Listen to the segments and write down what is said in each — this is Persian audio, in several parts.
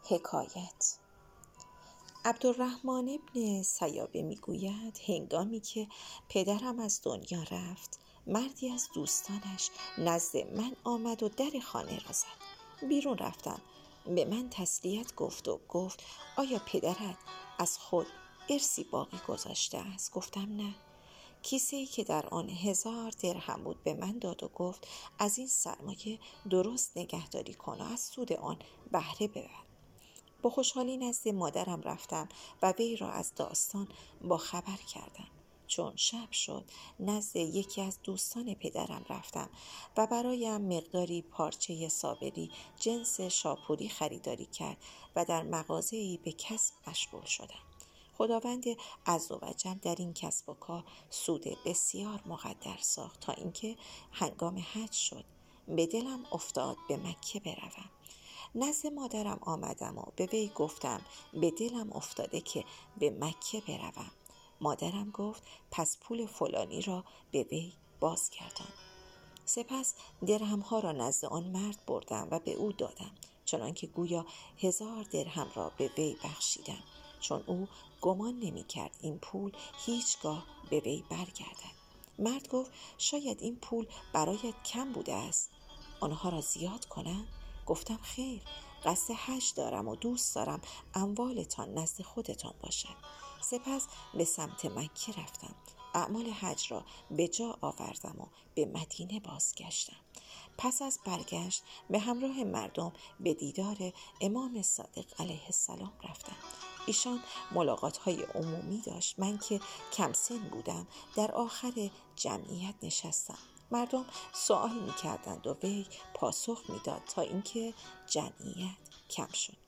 حکایت. عبدالرحمن ابن سیابه میگوید هنگامی که پدرم از دنیا رفت، مردی از دوستانش نزد من آمد و در خانه را زد. بیرون رفتم. به من تسلیت گفت آیا پدرت از خود ارثی باقی گذاشته است؟ گفتم نه. کیسه‌ای که در آن 1000 درهم بود به من داد و گفت از این سرمایه درست نگهداری کن و از سود آن بهره ببر. با خوشحالی نزد مادرم رفتم و وی را از داستان با خبر کردم. چون شب شد نزد یکی از دوستان پدرم رفتم و برایم مقداری پارچه صابری جنس شاپوری خریداری کرد و در مغازه‌ای به کسب مشغول شدم. خداوند عزوجل در این کسب و کار سود بسیار مقدر ساخت تا اینکه هنگام حج شد. به دلم افتاد به مکه بروم. نزد مادرم آمدم و به وی گفتم به دلم افتاده که به مکه بروم. مادرم گفت پس پول فلانی را به وی بازگردان. سپس درهم‌ها را نزد آن مرد بردم و به او دادم، چنانکه گویا 1000 درهم را به وی بخشیدم، چون او گمان نمی‌کرد این پول هیچگاه به وی برگردد. مرد گفت شاید این پول برایت کم بوده است، آنها را زیاد کنم؟ گفتم خیر، قصد حج دارم و دوست دارم اموالتان نزد خودتان باشد. سپس به سمت مکه رفتم. اعمال حج را به جا آوردم و به مدینه بازگشتم. پس از برگشت به همراه مردم به دیدار امام صادق علیه السلام رفتم. ایشان ملاقات‌های عمومی داشت. من که کم سن بودم در آخر جمعیت نشستم. مردم سوال می‌کردند و وی پاسخ می‌داد تا اینکه جمعیت کم شد.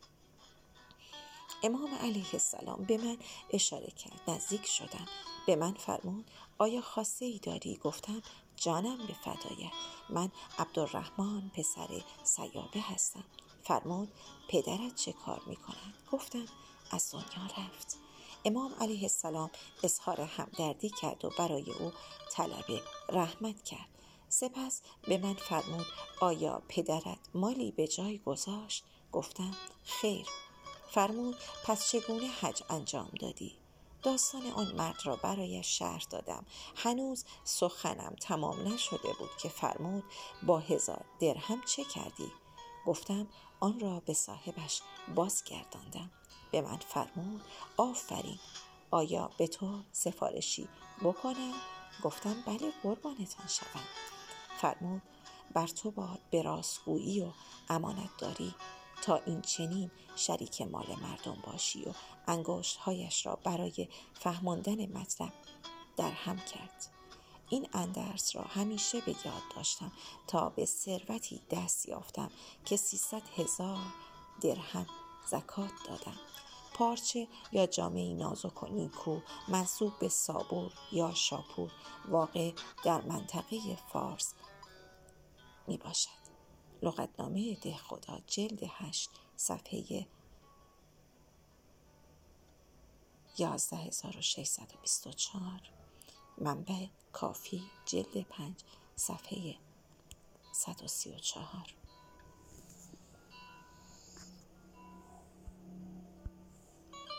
امام علیه السلام به من اشاره کرد. نزدیک شدم. به من فرمود آیا خواسته ای داری؟ گفتم جانم به فدایت، من عبدالرحمن پسر سیابه هستم. فرمود پدرت چه کار می‌کند؟ گفتم از دنیا رفت. امام علیه السلام اظهار همدردی کرد و برای او طلب رحمت کرد. سپس به من فرمود آیا پدرت مالی به جای گذاشت؟ گفتم خیر. فرمود پس چگونه حج انجام دادی؟ داستان آن مرد را برایش شرح دادم. هنوز سخنم تمام نشده بود که فرمود با 1000 درهم چه کردی؟ گفتم آن را به صاحبش بازگرداندم. به من فرمود آفرین، آیا به تو سفارشی بکنم؟ گفتم بله قربانتان شوم. فرمود بر تو باد به راستگویی و امانت داری تا این چنین شریک مال مردم باشی و انگشت‌هایش را برای فهماندن مطلب در هم کرد. این اندرس را همیشه به یاد داشتم تا به ثروتی دست یافتم که 300,000 درهم زکات دادم. پارچه یا جامه‌ای نازک و نیکو منسوب به سابور یا شاپور واقع در منطقه فارس می باشد. لغتنامه دهخدا جلد 8 صفحه 11624. منبع کافی جلد 5 صفحه 134.